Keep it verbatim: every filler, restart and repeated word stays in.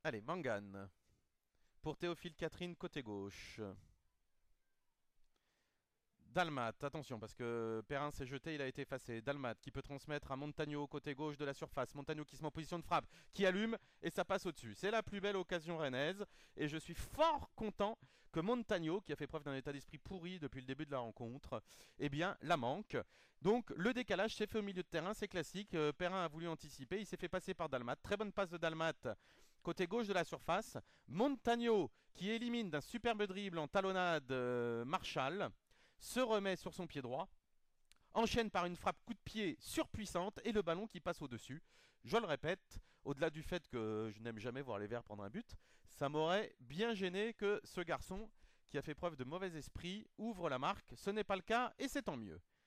Allez, Mangane. Pour Théophile Catherine, côté gauche. Dalmat, attention parce que Perrin s'est jeté, il a été effacé. Dalmat qui peut transmettre à Montagno côté gauche de la surface. Montagno qui se met en position de frappe, qui allume et ça passe au-dessus. C'est la plus belle occasion rennaise et je suis fort content que Montagno, qui a fait preuve d'un état d'esprit pourri depuis le début de la rencontre, eh bien la manque. Donc le décalage s'est fait au milieu de terrain, c'est classique. Euh, Perrin a voulu anticiper, il s'est fait passer par Dalmat. Très bonne passe de Dalmat. Côté gauche de la surface, Montagno qui élimine d'un superbe dribble en talonnade euh, Marshall se remet sur son pied droit, enchaîne par une frappe coup de pied surpuissante et le ballon qui passe au-dessus. Je le répète, au-delà du fait que je n'aime jamais voir les Verts prendre un but, ça m'aurait bien gêné que ce garçon, qui a fait preuve de mauvais esprit, ouvre la marque. Ce n'est pas le cas et c'est tant mieux.